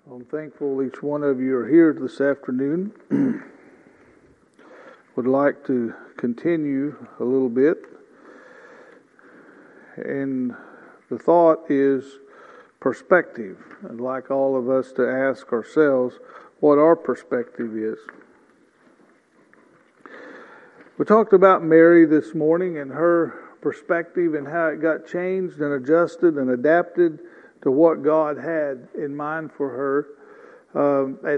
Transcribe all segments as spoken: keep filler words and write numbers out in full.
I'm thankful each one of you are here this afternoon. Would like to continue a little bit. And the thought is perspective. I'd like all of us to ask ourselves what our perspective is. We talked about Mary this morning and her perspective and how it got changed and adjusted and adapted to what God had in mind for her. Um, at,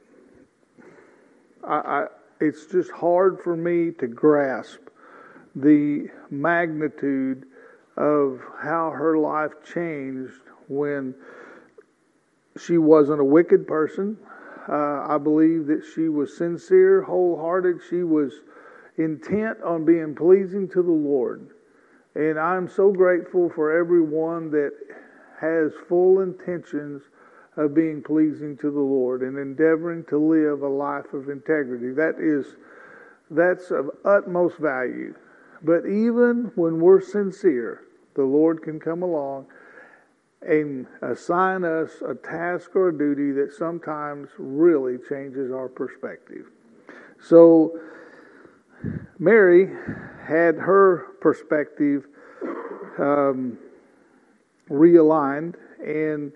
I, I, it's just hard for me to grasp the magnitude of how her life changed when she wasn't a wicked person. Uh, I believe that she was sincere, wholehearted. She was intent on being pleasing to the Lord. And I'm so grateful for everyone that has full intentions of being pleasing to the Lord and endeavoring to live a life of integrity. That is, that's of utmost value. But even when we're sincere, the Lord can come along and assign us a task or a duty that sometimes really changes our perspective. So Mary had her perspective um, realigned, and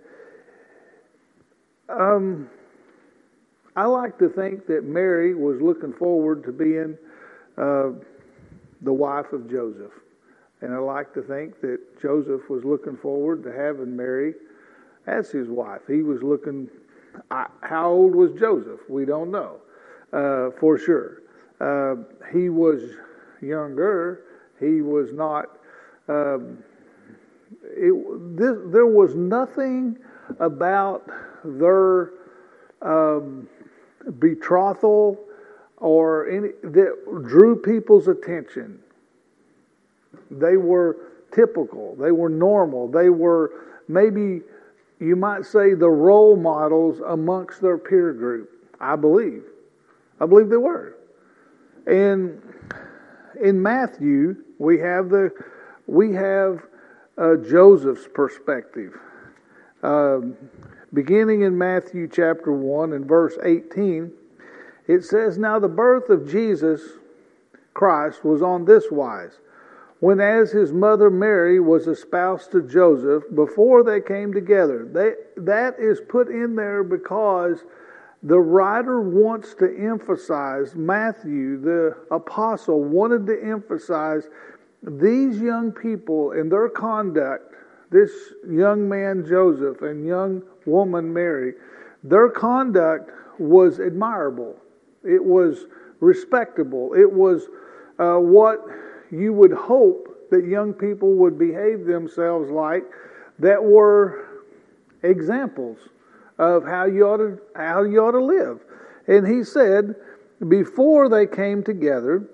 um, I like to think that Mary was looking forward to being uh, the wife of Joseph. And I like to think that Joseph was looking forward to having Mary as his wife. He was looking, I, how old was Joseph? We don't know uh, for sure. Uh, he was younger. He was not, um, it, this, there was nothing about their um, betrothal or any that drew people's attention. They were typical. They were normal. They were maybe, you might say, the role models amongst their peer group. I believe. I believe they were. And in Matthew, we have the we have uh, Joseph's perspective. Um, beginning in Matthew chapter one and verse eighteen, it says, "Now the birth of Jesus Christ was on this wise. When as his mother Mary was espoused to Joseph, before they came together." They, that is put in there because the writer wants to emphasize, Matthew, the apostle, wanted to emphasize these young people and their conduct, this young man Joseph and young woman Mary, their conduct was admirable. It was respectable. It was uh, what you would hope that young people would behave themselves like, that were examples of how you ought to how you ought to live. And he said, before they came together,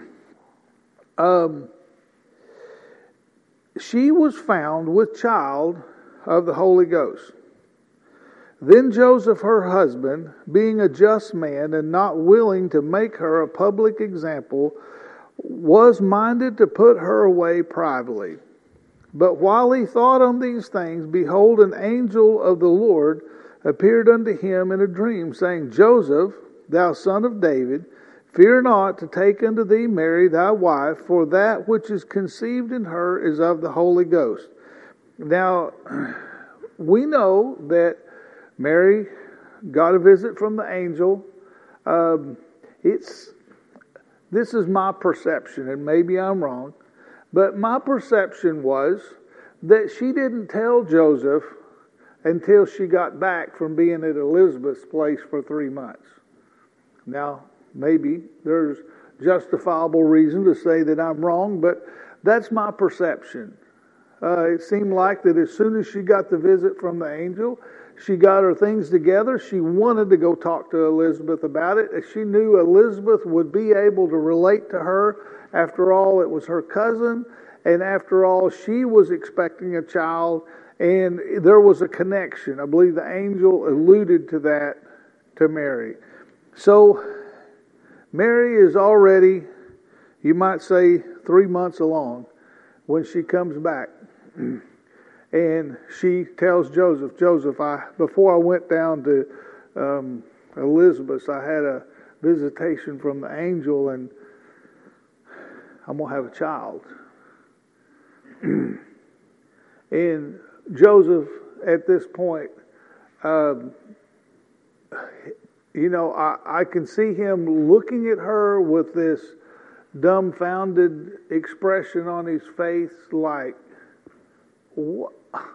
um, she was found with child of the Holy Ghost. Then Joseph, her husband, being a just man and not willing to make her a public example, was minded to put her away privately. But while he thought on these things, behold, an angel of the Lord appeared unto him in a dream, saying, Joseph, thou son of David, fear not to take unto thee Mary thy wife, for that which is conceived in her is of the Holy Ghost. Now, we know that Mary got a visit from the angel. Um, it's this is my perception, and maybe I'm wrong, but my perception was that she didn't tell Joseph until she got back from being at Elizabeth's place for three months. Now, maybe there's justifiable reason to say that I'm wrong, but that's my perception. Uh, it seemed like that as soon as she got the visit from the angel, she got her things together. She wanted to go talk to Elizabeth about it. She knew Elizabeth would be able to relate to her. After all, it was her cousin, and after all, she was expecting a child, and there was a connection. I believe the angel alluded to that to Mary. So Mary is already, you might say, three months along when she comes back. And she tells Joseph, Joseph, I before I went down to um, Elizabeth, I had a visitation from the angel, and I'm going to have a child. And Joseph, at this point, um, you know, I, I can see him looking at her with this dumbfounded expression on his face, like, what?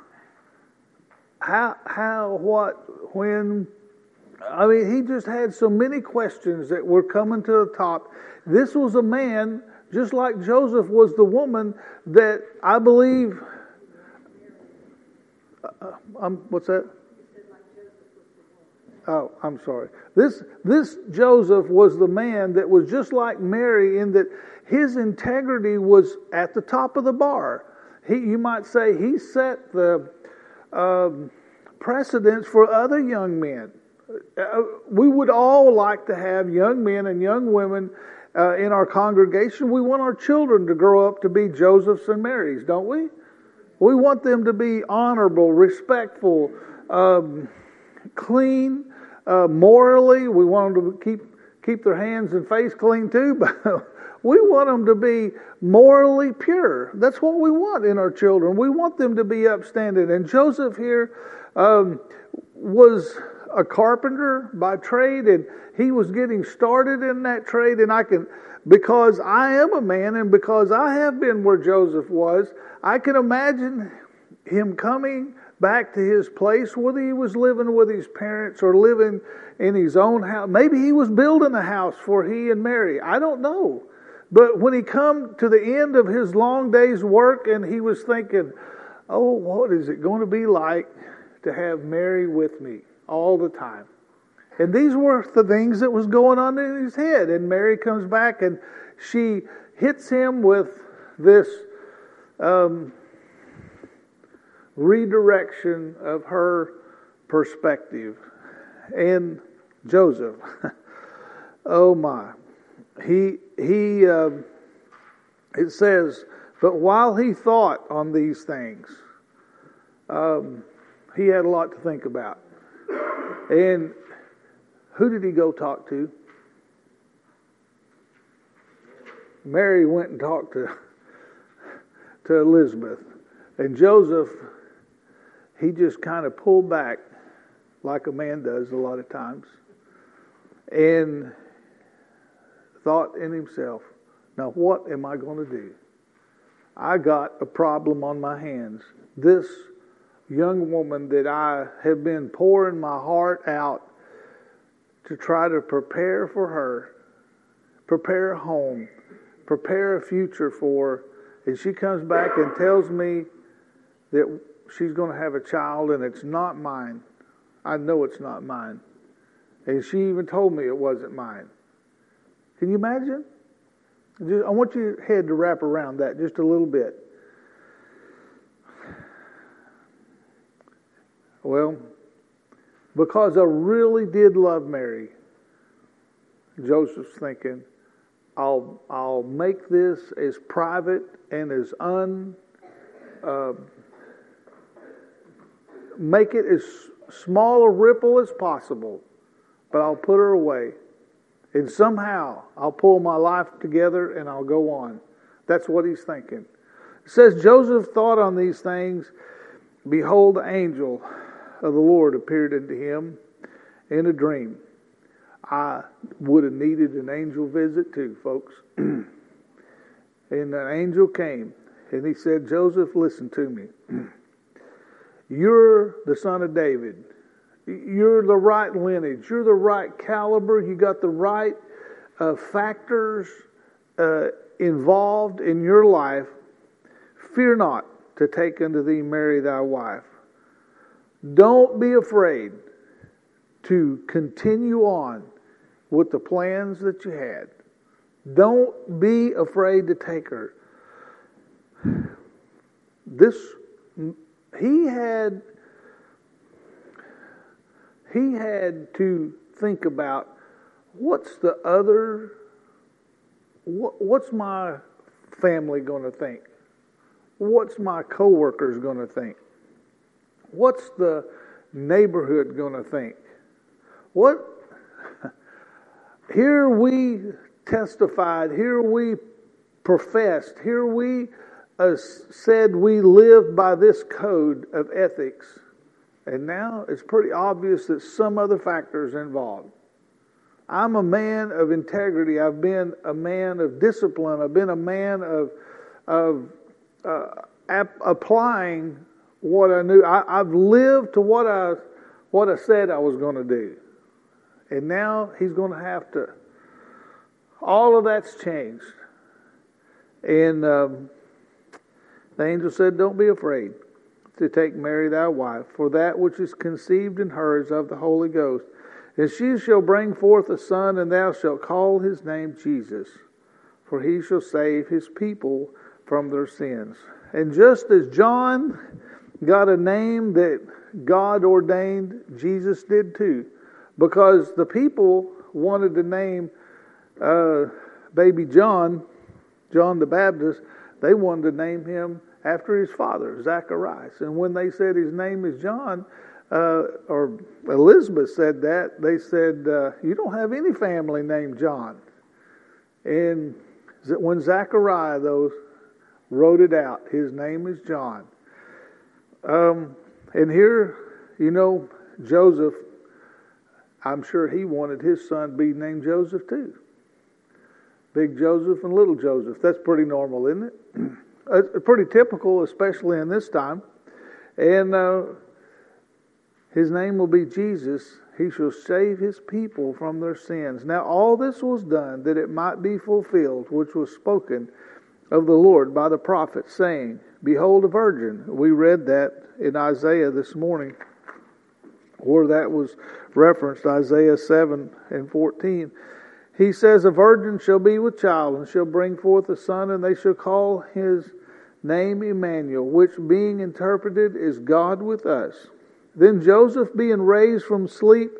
How, how, what, when? I mean, he just had so many questions that were coming to the top. This was a man, just like Joseph was the woman, that I believe. Uh, um, what's that? Oh, I'm sorry. This this Joseph was the man that was just like Mary in that his integrity was at the top of the bar. He, you might say, he set the um, precedence for other young men. Uh, we would all like to have young men and young women uh, in our congregation. We want our children to grow up to be Josephs and Marys, don't we? We want them to be honorable, respectful, um, clean, uh, morally. We want them to keep keep their hands and face clean too, but we want them to be morally pure. That's what we want in our children. We want them to be upstanding. And Joseph here um, was a carpenter by trade, and he was getting started in that trade. And I can, because I am a man, and because I have been where Joseph was, I can imagine him coming back to his place, whether he was living with his parents or living in his own house. Maybe he was building a house for he and Mary. I don't know. But when he come to the end of his long day's work, and he was thinking, oh, what is it going to be like to have Mary with me all the time? And these were the things that was going on in his head. And Mary comes back, and she hits him with this um, redirection of her perspective. And Joseph, oh my, he he. Uh, it says, but while he thought on these things, um, he had a lot to think about. And who did he go talk to? Mary went and talked to to Elizabeth, and Joseph, he just kind of pulled back like a man does a lot of times, and thought in himself, now what am I going to do? I got a problem on my hands. This young woman that I have been pouring my heart out to try to prepare for her, prepare a home, prepare a future for her, and she comes back and tells me that she's going to have a child and it's not mine. I know it's not mine. And she even told me it wasn't mine. Can you imagine? Just, I want your head to wrap around that just a little bit. Well, because I really did love Mary, Joseph's thinking, I'll I'll make this as private and as un uh, make it as small a ripple as possible, but I'll put her away. And somehow I'll pull my life together and I'll go on. That's what he's thinking. It says, Joseph thought on these things. Behold, the angel of the Lord appeared unto him in a dream. I would have needed an angel visit too, folks. And an angel came and he said, Joseph, listen to me. You're the son of David. You're the right lineage. You're the right caliber. You got the right uh, factors uh, involved in your life. Fear not to take unto thee Mary thy wife. Don't be afraid to continue on with the plans that you had. Don't be afraid to take her. This, he had... He had to think about what's the other, what, what's my family going to think? What's my coworkers going to think? What's the neighborhood going to think? What? Here we testified, here we professed, here we uh, said we lived by this code of ethics. And now it's pretty obvious that some other factors involved. I'm a man of integrity. I've been a man of discipline. I've been a man of of uh, ap- applying what I knew. I, I've lived to what I what I said I was going to do. And now he's going to have to. All of that's changed. And um, the angel said, "Don't be afraid to take Mary thy wife, for that which is conceived in her is of the Holy Ghost. And she shall bring forth a son, and thou shalt call his name Jesus, for he shall save his people from their sins." And just as John got a name that God ordained, Jesus did too. Because the people wanted to name uh, baby John, John the Baptist, they wanted to name him after his father, Zacharias. And when they said his name is John, uh, or Elizabeth said that, they said, uh, you don't have any family named John. And when Zachariah, though, wrote it out, his name is John. Um, and here, you know, Joseph, I'm sure he wanted his son to be named Joseph too. Big Joseph and little Joseph. That's pretty normal, isn't it? It's pretty typical, especially in this time. And uh, his name will be Jesus. He shall save his people from their sins. Now all this was done that it might be fulfilled, which was spoken of the Lord by the prophet, saying, Behold a virgin. We read that in Isaiah this morning, where that was referenced, Isaiah seven and fourteen. He says, A virgin shall be with child, and shall bring forth a son, and they shall call his name Emmanuel, which being interpreted is God with us. Then Joseph, being raised from sleep,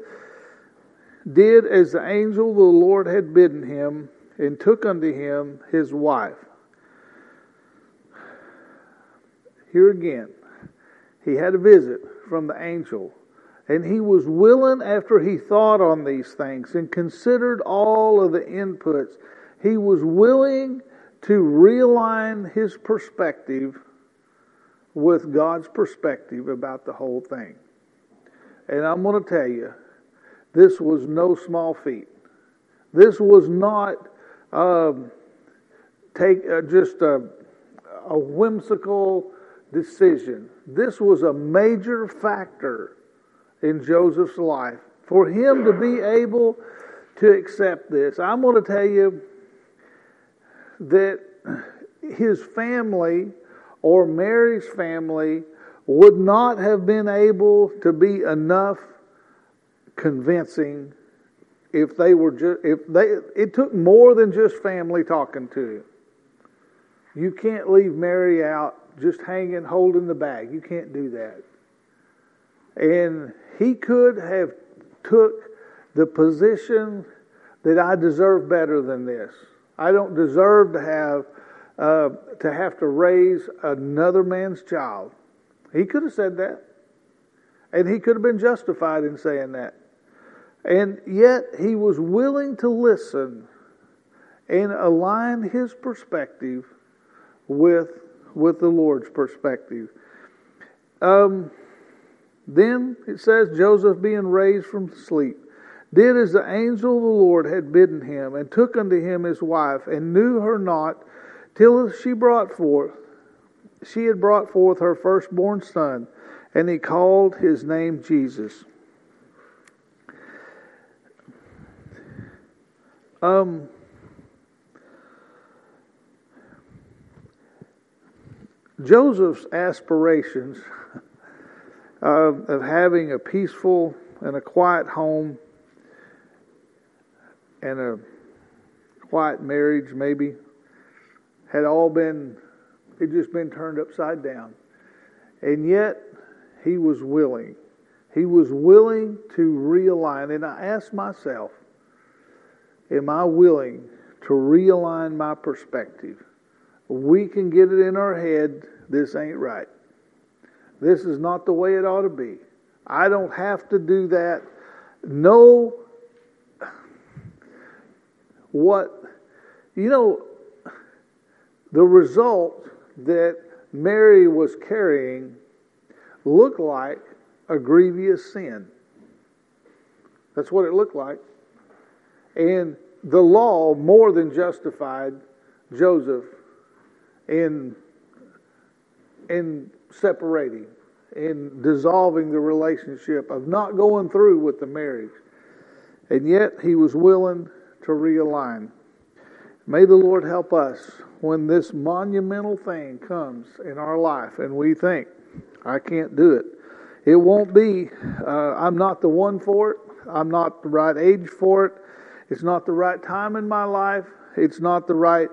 did as the angel of the Lord had bidden him, and took unto him his wife. Here again, he had a visit from the angel. And he was willing, after he thought on these things and considered all of the inputs, he was willing to realign his perspective with God's perspective about the whole thing. And I'm going to tell you, this was no small feat. This was not um, take uh, just a, a whimsical decision. This was a major factor in Joseph's life. For him to be able to accept this, I'm going to tell you that his family or Mary's family would not have been able to be enough convincing if they were just, if they, it took more than just family talking to him. You can't leave Mary out just hanging, holding the bag. You can't do that. And he could have took the position that I deserve better than this. I don't deserve to have uh, to have to raise another man's child. He could have said that. And he could have been justified in saying that. And yet he was willing to listen and align his perspective with, with the Lord's perspective. Um... Then it says, Joseph being raised from sleep, did as the angel of the Lord had bidden him, and took unto him his wife, and knew her not, till she brought forth, she had brought forth her firstborn son, and he called his name Jesus. Um, Joseph's aspirations Uh, of having a peaceful and a quiet home and a quiet marriage maybe had all been, it just been turned upside down. And yet he was willing. He was willing to realign. And I asked myself, am I willing to realign my perspective? We can get it in our head, this ain't right. This is not the way it ought to be. I don't have to do that. Know what, you know, the result that Mary was carrying looked like a grievous sin. That's what it looked like. And the law more than justified Joseph in, in separating, in dissolving the relationship, of not going through with the marriage. And yet he was willing to realign. May the Lord help us when this monumental thing comes in our life and we think, I can't do it. It won't be, uh, I'm not the one for it. I'm not the right age for it. It's not the right time in my life. It's not the right,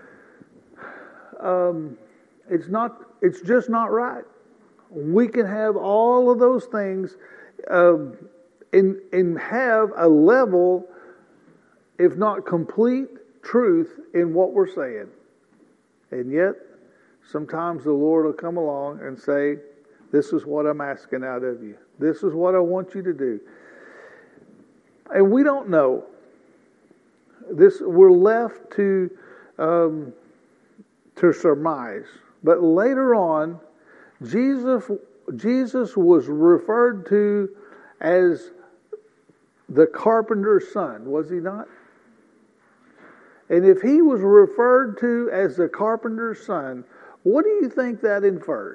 um, it's not, it's just not right. We can have all of those things uh, and, and have a level, if not complete, truth in what we're saying. And yet, sometimes the Lord will come along and say, this is what I'm asking out of you. This is what I want you to do. And we don't know. This, we're left to um, to surmise. But later on, Jesus Jesus was referred to as the carpenter's son, was he not? And if he was referred to as the carpenter's son, what do you think that infers?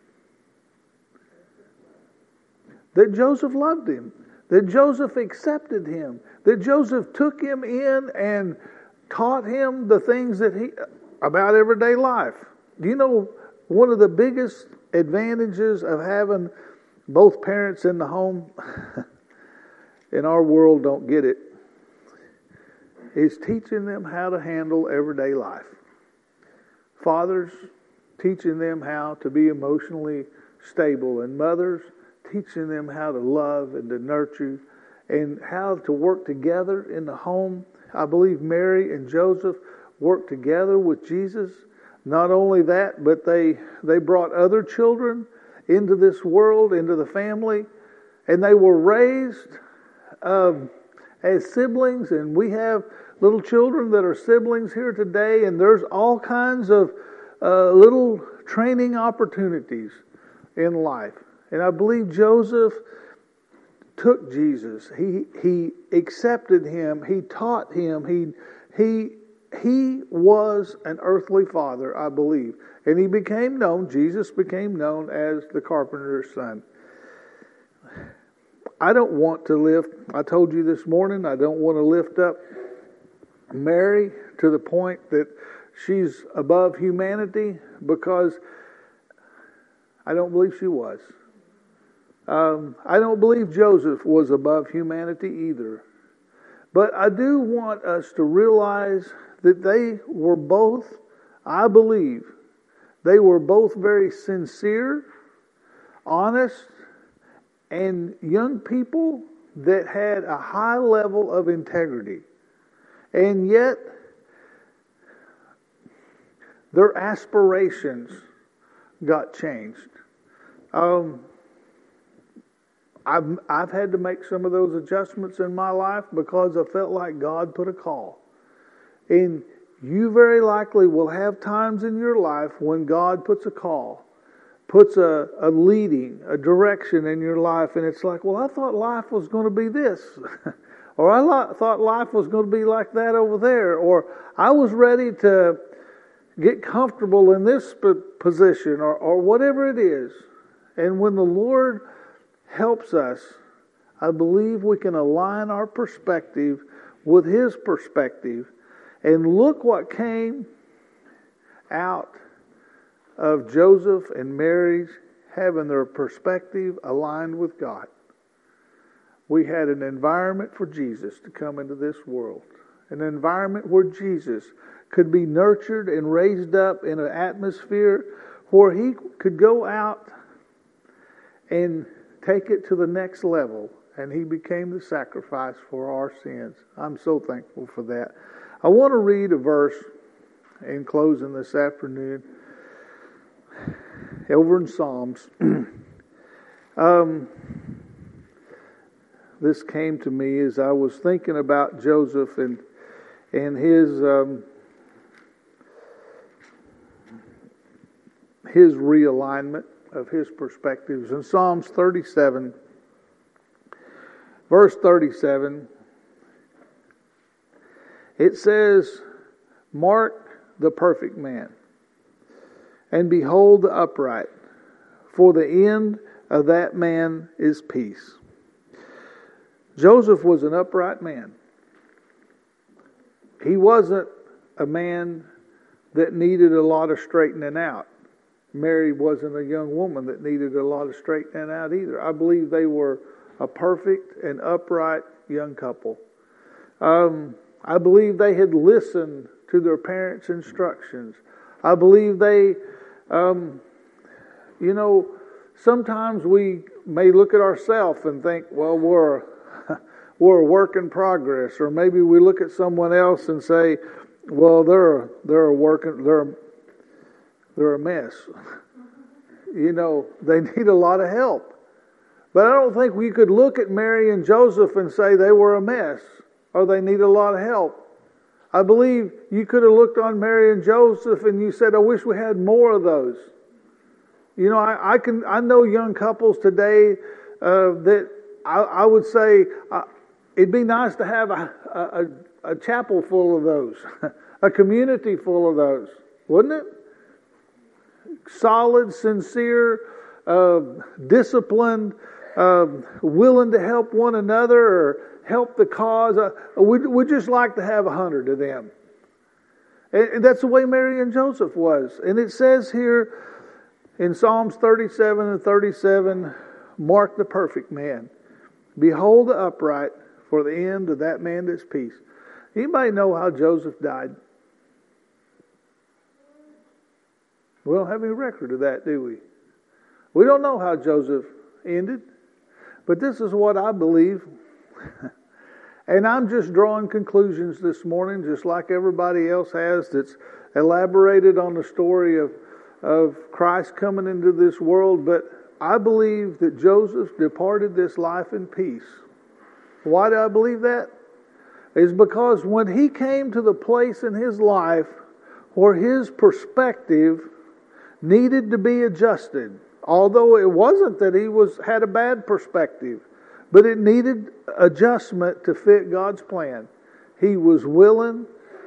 That Joseph loved him. That Joseph accepted him. That Joseph took him in and taught him the things that he about everyday life. Do you know one of the biggest advantages of having both parents in the home? In our world, don't get it. Is teaching them how to handle everyday life. Fathers teaching them how to be emotionally stable, and mothers teaching them how to love and to nurture and how to work together in the home. I believe Mary and Joseph worked together with Jesus. Not only that, but they they brought other children into this world, into the family, and they were raised um, as siblings. And we have little children that are siblings here today, and there's all kinds of uh, little training opportunities in life. And I believe Joseph took Jesus. He he accepted him. He taught him. He he he was an earthly father, I believe. And he became known, Jesus became known as the carpenter's son. I don't want to lift, I told you this morning, I don't want to lift up Mary to the point that she's above humanity, because I don't believe she was. Um, I don't believe Joseph was above humanity either. But I do want us to realize that they were both, I believe, they were both very sincere, honest, and young people that had a high level of integrity. And yet, their aspirations got changed. Um, I've I've had to make some of those adjustments in my life because I felt like God put a call. And you very likely will have times in your life when God puts a call, puts a, a leading, a direction in your life, and it's like, well, I thought life was going to be this. Or I lo- thought life was going to be like that over there. Or I was ready to get comfortable in this position, or, or whatever it is. And when the Lord helps us, I believe we can align our perspective with His perspective. And look what came out of Joseph and Mary's having their perspective aligned with God. We had an environment for Jesus to come into this world. An environment where Jesus could be nurtured and raised up in an atmosphere where He could go out and take it to the next level. And He became the sacrifice for our sins. I'm so thankful for that. I want to read a verse in closing this afternoon. over in Psalms. um, this came to me as I was thinking about Joseph and and his um, his realignment of his perspectives. In Psalms thirty-seven, verse thirty-seven, it says, "Mark the perfect man, and behold the upright, for the end of that man is peace." Joseph was an upright man. He wasn't a man that needed a lot of straightening out. Mary wasn't a young woman that needed a lot of straightening out either. I believe they were a perfect and upright young couple. Um, I believe they had listened to their parents' instructions. I believe they, um, you know, sometimes we may look at ourselves and think, well, we're we're a work in progress, or maybe we look at someone else and say, well, they're they're a working they're they're a mess. You know, they need a lot of help. But I don't think we could look at Mary and Joseph and say they were a mess or they need a lot of help. I believe you could have looked on Mary and Joseph and you said, I wish we had more of those. You know, I, I can I know young couples today uh, that I, I would say uh, it'd be nice to have a, a, a chapel full of those, a community full of those, wouldn't it? Solid, sincere, uh, disciplined, uh, willing to help one another or help the cause. Uh, we'd, we'd just like to have a hundred of them. And, and that's the way Mary and Joseph was. And it says here in Psalms thirty-seven and thirty-seven, "Mark the perfect man. Behold the upright, for the end of that man is peace." Anybody know how Joseph died? We don't have any record of that, do we? We don't know how Joseph ended. But this is what I believe. And I'm just drawing conclusions this morning, just like everybody else has that's elaborated on the story of, of Christ coming into this world. But I believe that Joseph departed this life in peace. Why do I believe that? It's because when he came to the place in his life where his perspective needed to be adjusted, although it wasn't that he was had a bad perspective, but it needed adjustment to fit God's plan. He was willing,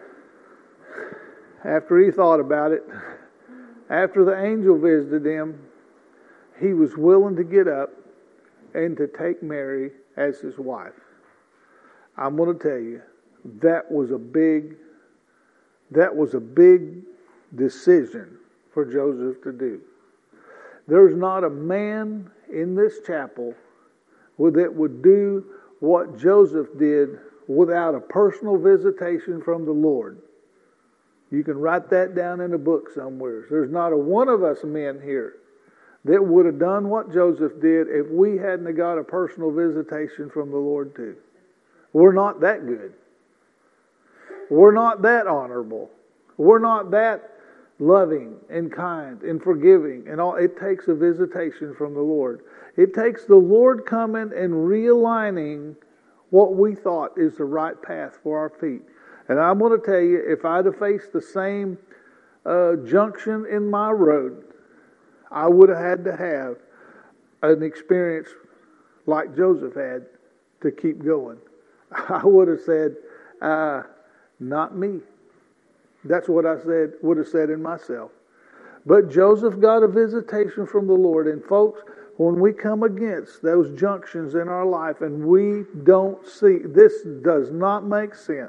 after he thought about it, after the angel visited him, he was willing to get up and to take Mary as his wife. I'm going to tell you, that was a big, that was a big decision for Joseph to do. There's not a man in this chapel that would do what Joseph did without a personal visitation from the Lord. You can write that down in a book somewhere. There's not a one of us men here that would have done what Joseph did if we hadn't got a personal visitation from the Lord too. We're not that good. We're not that honorable. We're not that loving and kind and forgiving and all. It takes a visitation from the Lord. It takes the Lord coming and realigning what we thought is the right path for our feet. And I'm going to tell you, if I'd have faced the same uh, junction in my road, I would have had to have an experience like Joseph had to keep going. I would have said, uh, not me. That's what I said, would have said in myself. But Joseph got a visitation from the Lord. And folks, when we come against those junctions in our life and we don't see, this does not make sense,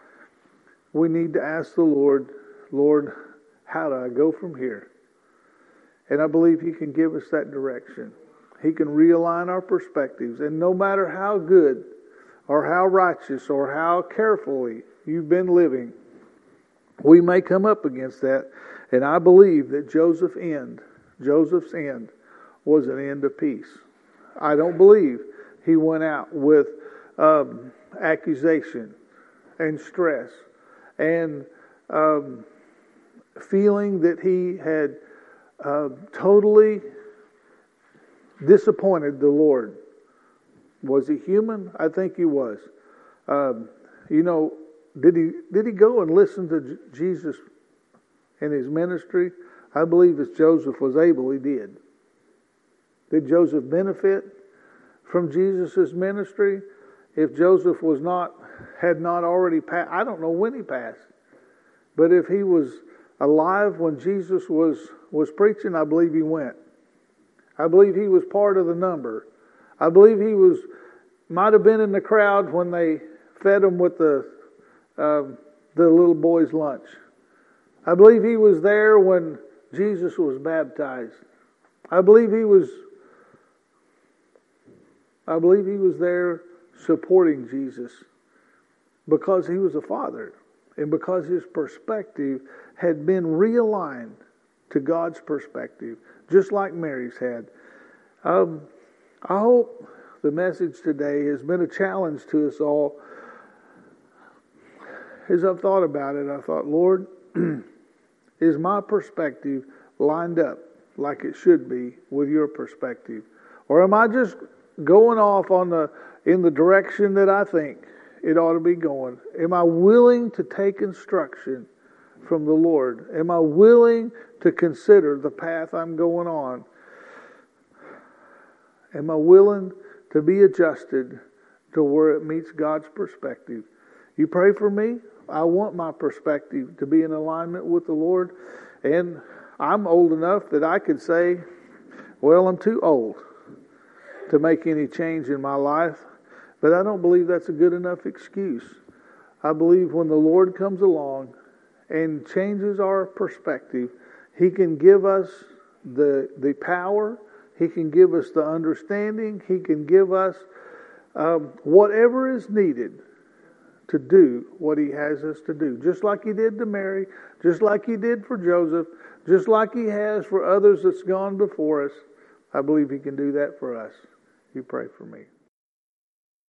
we need to ask the Lord, Lord, how do I go from here? And I believe He can give us that direction. He can realign our perspectives. And no matter how good or how righteous or how carefully you've been living, we may come up against that. And I believe that Joseph's end, Joseph's end was an end of peace. I don't believe he went out with um, accusation and stress and um, feeling that he had uh, totally disappointed the Lord. Was he human? I think he was. Um, you know, did he did he go and listen to J- Jesus in his ministry? I believe as Joseph was able, he did. Did Joseph benefit from Jesus' ministry? If Joseph was not, had not already passed, I don't know when he passed, but if he was alive when Jesus was, was preaching, I believe he went. I believe he was part of the number. I believe he was, might have been in the crowd when they fed him with the, uh, the little boy's lunch. I believe he was there when Jesus was baptized. I believe he was I believe he was there supporting Jesus because he was a father and because his perspective had been realigned to God's perspective, just like Mary's had. Um, I hope the message today has been a challenge to us all. As I've thought about it, I thought, Lord, is my perspective lined up like it should be with your perspective? Or am I just going off on the in the direction that I think it ought to be going? Am I willing to take instruction from the Lord? Am I willing to consider the path I'm going on? Am I willing to be adjusted to where it meets God's perspective? You pray for me. I want my perspective to be in alignment with the Lord. And I'm old enough that I could say, well, I'm too old to make any change in my life. But I don't believe that's a good enough excuse. I believe when the Lord comes along and changes our perspective, He can give us the, the power, He can give us the understanding, He can give us um, whatever is needed to do what He has us to do. Just like He did to Mary, just like He did for Joseph, just like He has for others that's gone before us. I believe He can do that for us. You pray for me.